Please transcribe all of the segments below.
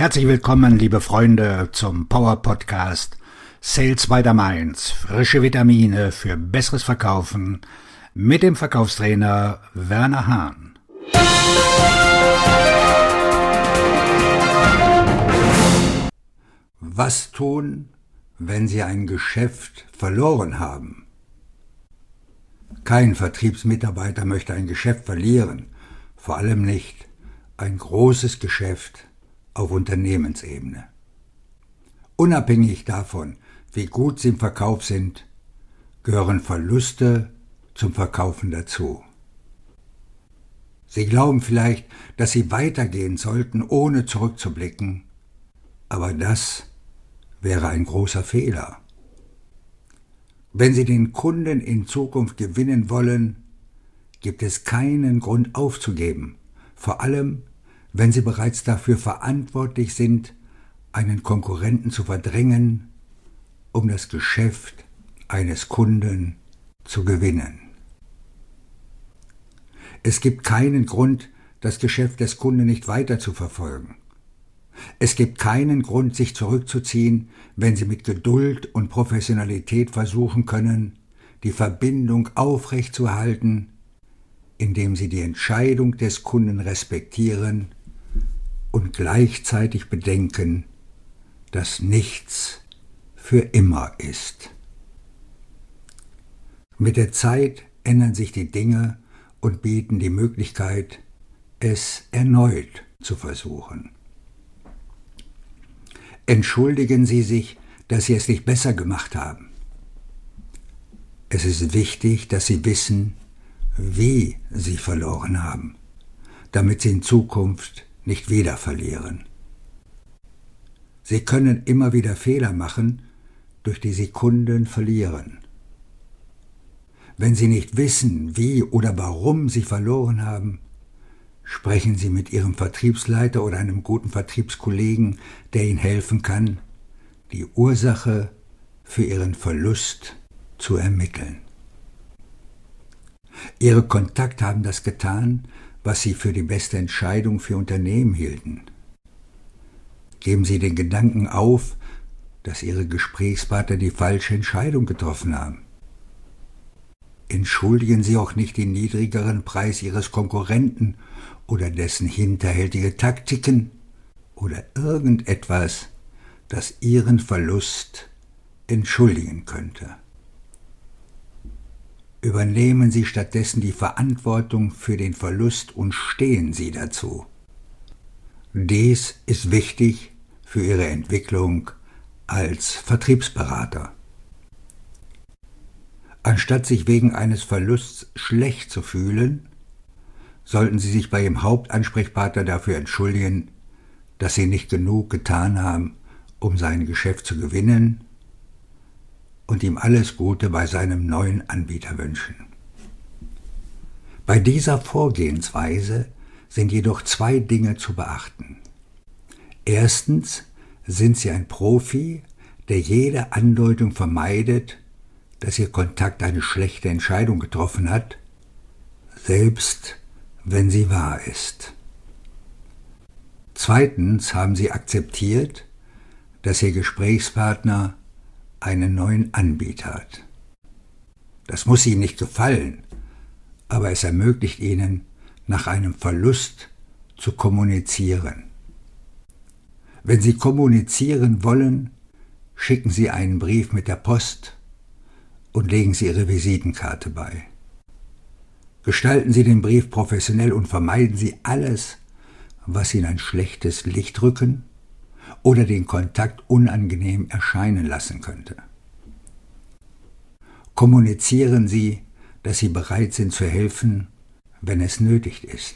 Herzlich willkommen, liebe Freunde, zum Power Podcast Sales by the Mainz. Frische Vitamine für besseres Verkaufen mit dem Verkaufstrainer Werner Hahn. Was tun, wenn Sie ein Geschäft verloren haben? Kein Vertriebsmitarbeiter möchte ein Geschäft verlieren, vor allem nicht ein großes Geschäft auf Unternehmensebene. Unabhängig davon, wie gut Sie im Verkauf sind, gehören Verluste zum Verkaufen dazu. Sie glauben vielleicht, dass Sie weitergehen sollten, ohne zurückzublicken, aber das wäre ein großer Fehler. Wenn Sie den Kunden in Zukunft gewinnen wollen, gibt es keinen Grund aufzugeben, vor allem wenn Sie bereits dafür verantwortlich sind, einen Konkurrenten zu verdrängen, um das Geschäft eines Kunden zu gewinnen. Es gibt keinen Grund, das Geschäft des Kunden nicht weiter zu verfolgen. Es gibt keinen Grund, sich zurückzuziehen, wenn Sie mit Geduld und Professionalität versuchen können, die Verbindung aufrechtzuerhalten, indem Sie die Entscheidung des Kunden respektieren und gleichzeitig bedenken, dass nichts für immer ist. Mit der Zeit ändern sich die Dinge und bieten die Möglichkeit, es erneut zu versuchen. Entschuldigen Sie sich, dass Sie es nicht besser gemacht haben. Es ist wichtig, dass Sie wissen, wie Sie verloren haben, damit Sie in Zukunft nicht wieder verlieren. Sie können immer wieder Fehler machen, durch die Sie Kunden verlieren. Wenn Sie nicht wissen, wie oder warum Sie verloren haben, sprechen Sie mit Ihrem Vertriebsleiter oder einem guten Vertriebskollegen, der Ihnen helfen kann, die Ursache für Ihren Verlust zu ermitteln. Ihre Kontakte haben das getan, was Sie für die beste Entscheidung für Unternehmen hielten. Geben Sie den Gedanken auf, dass Ihre Gesprächspartner die falsche Entscheidung getroffen haben. Entschuldigen Sie auch nicht den niedrigeren Preis Ihres Konkurrenten oder dessen hinterhältige Taktiken oder irgendetwas, das Ihren Verlust entschuldigen könnte. Übernehmen Sie stattdessen die Verantwortung für den Verlust und stehen Sie dazu. Dies ist wichtig für Ihre Entwicklung als Vertriebsberater. Anstatt sich wegen eines Verlusts schlecht zu fühlen, sollten Sie sich bei Ihrem Hauptansprechpartner dafür entschuldigen, dass Sie nicht genug getan haben, um sein Geschäft zu gewinnen, und ihm alles Gute bei seinem neuen Anbieter wünschen. Bei dieser Vorgehensweise sind jedoch 2 Dinge zu beachten. Erstens sind Sie ein Profi, der jede Andeutung vermeidet, dass Ihr Kontakt eine schlechte Entscheidung getroffen hat, selbst wenn sie wahr ist. Zweitens haben Sie akzeptiert, dass Ihr Gesprächspartner einen neuen Anbieter hat. Das muss Ihnen nicht gefallen, aber es ermöglicht Ihnen, nach einem Verlust zu kommunizieren. Wenn Sie kommunizieren wollen, schicken Sie einen Brief mit der Post und legen Sie Ihre Visitenkarte bei. Gestalten Sie den Brief professionell und vermeiden Sie alles, was Ihnen ein schlechtes Licht rücken oder den Kontakt unangenehm erscheinen lassen könnte. Kommunizieren Sie, dass Sie bereit sind zu helfen, wenn es nötig ist.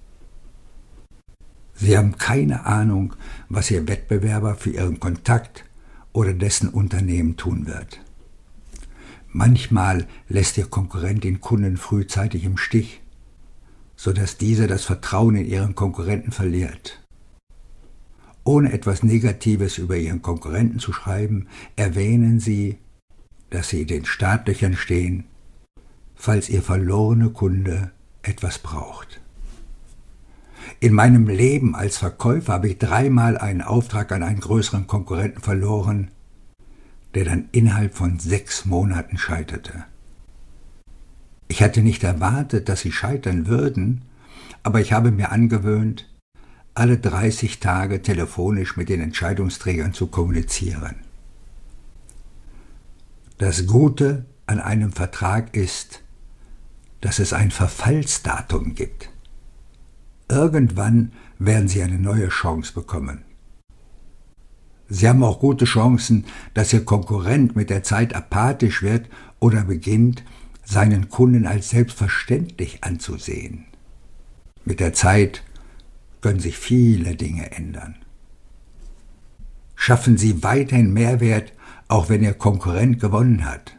Sie haben keine Ahnung, was Ihr Wettbewerber für Ihren Kontakt oder dessen Unternehmen tun wird. Manchmal lässt Ihr Konkurrent den Kunden frühzeitig im Stich, sodass dieser das Vertrauen in Ihren Konkurrenten verliert. Ohne etwas Negatives über Ihren Konkurrenten zu schreiben, erwähnen Sie, dass Sie in den Startlöchern stehen, falls Ihr verlorener Kunde etwas braucht. In meinem Leben als Verkäufer habe ich 3-mal einen Auftrag an einen größeren Konkurrenten verloren, der dann innerhalb von 6 Monaten scheiterte. Ich hatte nicht erwartet, dass sie scheitern würden, aber ich habe mir angewöhnt, alle 30 Tage telefonisch mit den Entscheidungsträgern zu kommunizieren. Das Gute an einem Vertrag ist, dass es ein Verfallsdatum gibt. Irgendwann werden Sie eine neue Chance bekommen. Sie haben auch gute Chancen, dass Ihr Konkurrent mit der Zeit apathisch wird oder beginnt, seinen Kunden als selbstverständlich anzusehen. Mit der Zeit können sich viele Dinge ändern. Schaffen Sie weiterhin Mehrwert, auch wenn Ihr Konkurrent gewonnen hat.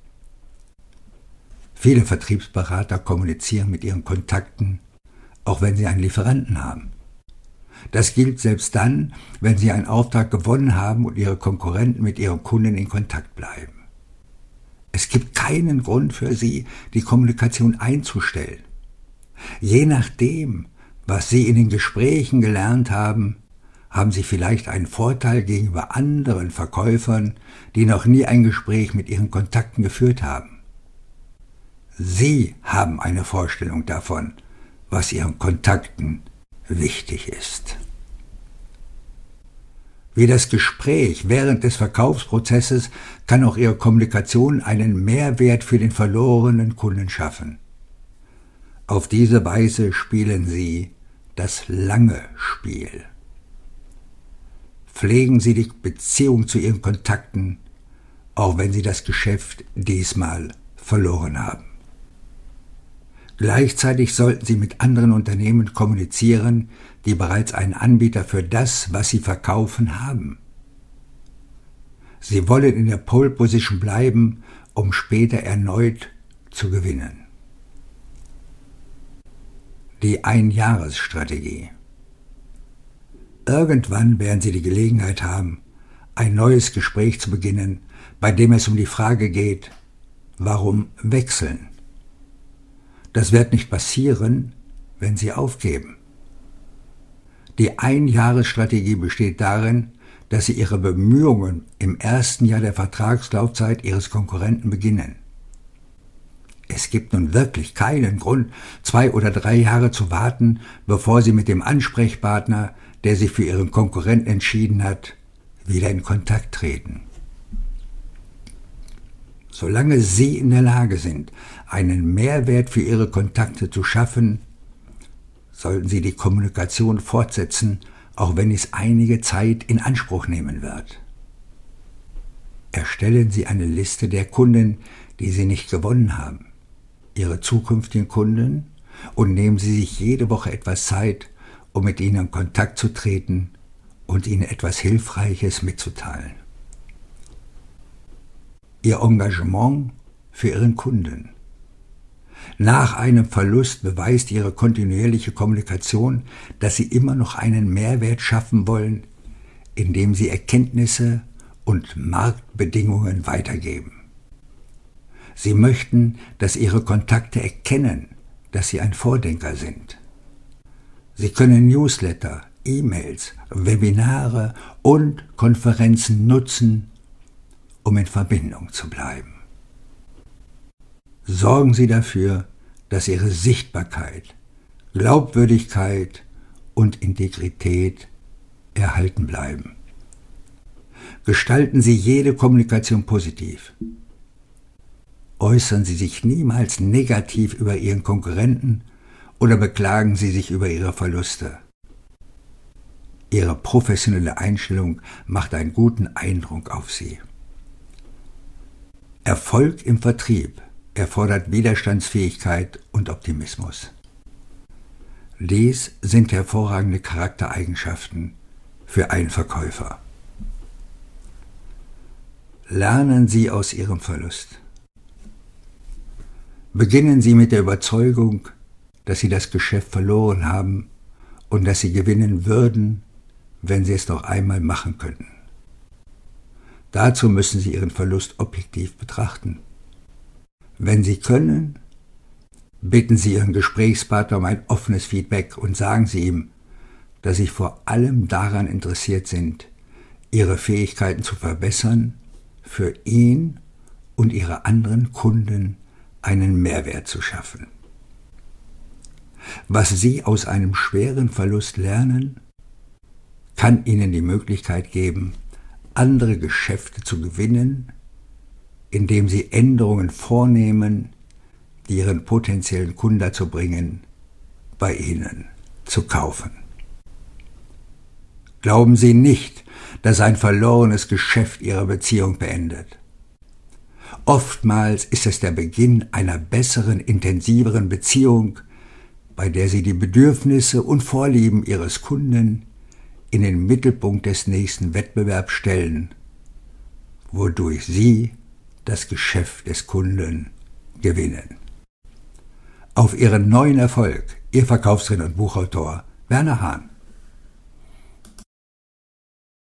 Viele Vertriebsberater kommunizieren mit ihren Kontakten, auch wenn sie einen Lieferanten haben. Das gilt selbst dann, wenn sie einen Auftrag gewonnen haben und ihre Konkurrenten mit ihren Kunden in Kontakt bleiben. Es gibt keinen Grund für sie, die Kommunikation einzustellen. Je nachdem, was Sie in den Gesprächen gelernt haben, haben Sie vielleicht einen Vorteil gegenüber anderen Verkäufern, die noch nie ein Gespräch mit ihren Kontakten geführt haben. Sie haben eine Vorstellung davon, was Ihren Kontakten wichtig ist. Wie das Gespräch während des Verkaufsprozesses kann auch Ihre Kommunikation einen Mehrwert für den verlorenen Kunden schaffen. Auf diese Weise spielen Sie das lange Spiel. Pflegen Sie die Beziehung zu Ihren Kontakten, auch wenn Sie das Geschäft diesmal verloren haben. Gleichzeitig sollten Sie mit anderen Unternehmen kommunizieren, die bereits einen Anbieter für das, was Sie verkaufen, haben. Sie wollen in der Pole Position bleiben, um später erneut zu gewinnen. Die Einjahresstrategie. Irgendwann werden Sie die Gelegenheit haben, ein neues Gespräch zu beginnen, bei dem es um die Frage geht, warum wechseln? Das wird nicht passieren, wenn Sie aufgeben. Die Einjahresstrategie besteht darin, dass Sie Ihre Bemühungen im ersten Jahr der Vertragslaufzeit Ihres Konkurrenten beginnen. Es gibt nun wirklich keinen Grund, 2 oder 3 Jahre zu warten, bevor Sie mit dem Ansprechpartner, der sich für Ihren Konkurrenten entschieden hat, wieder in Kontakt treten. Solange Sie in der Lage sind, einen Mehrwert für Ihre Kontakte zu schaffen, sollten Sie die Kommunikation fortsetzen, auch wenn es einige Zeit in Anspruch nehmen wird. Erstellen Sie eine Liste der Kunden, die Sie nicht gewonnen haben, Ihre zukünftigen Kunden, und nehmen Sie sich jede Woche etwas Zeit, um mit ihnen in Kontakt zu treten und ihnen etwas Hilfreiches mitzuteilen. Ihr Engagement für Ihren Kunden. Nach einem Verlust beweist Ihre kontinuierliche Kommunikation, dass Sie immer noch einen Mehrwert schaffen wollen, indem Sie Erkenntnisse und Marktbedingungen weitergeben. Sie möchten, dass Ihre Kontakte erkennen, dass Sie ein Vordenker sind. Sie können Newsletter, E-Mails, Webinare und Konferenzen nutzen, um in Verbindung zu bleiben. Sorgen Sie dafür, dass Ihre Sichtbarkeit, Glaubwürdigkeit und Integrität erhalten bleiben. Gestalten Sie jede Kommunikation positiv. Äußern Sie sich niemals negativ über Ihren Konkurrenten oder beklagen Sie sich über Ihre Verluste. Ihre professionelle Einstellung macht einen guten Eindruck auf Sie. Erfolg im Vertrieb erfordert Widerstandsfähigkeit und Optimismus. Dies sind hervorragende Charaktereigenschaften für einen Verkäufer. Lernen Sie aus Ihrem Verlust. Beginnen Sie mit der Überzeugung, dass Sie das Geschäft verloren haben und dass Sie gewinnen würden, wenn Sie es noch einmal machen könnten. Dazu müssen Sie Ihren Verlust objektiv betrachten. Wenn Sie können, bitten Sie Ihren Gesprächspartner um ein offenes Feedback und sagen Sie ihm, dass Sie vor allem daran interessiert sind, Ihre Fähigkeiten zu verbessern, für ihn und Ihre anderen Kunden einen Mehrwert zu schaffen. Was Sie aus einem schweren Verlust lernen, kann Ihnen die Möglichkeit geben, andere Geschäfte zu gewinnen, indem Sie Änderungen vornehmen, die Ihren potenziellen Kunden dazu bringen, bei Ihnen zu kaufen. Glauben Sie nicht, dass ein verlorenes Geschäft Ihre Beziehung beendet. Oftmals ist es der Beginn einer besseren, intensiveren Beziehung, bei der Sie die Bedürfnisse und Vorlieben Ihres Kunden in den Mittelpunkt des nächsten Wettbewerbs stellen, wodurch Sie das Geschäft des Kunden gewinnen. Auf Ihren neuen Erfolg, Ihr Verkaufsredner und Buchautor Werner Hahn.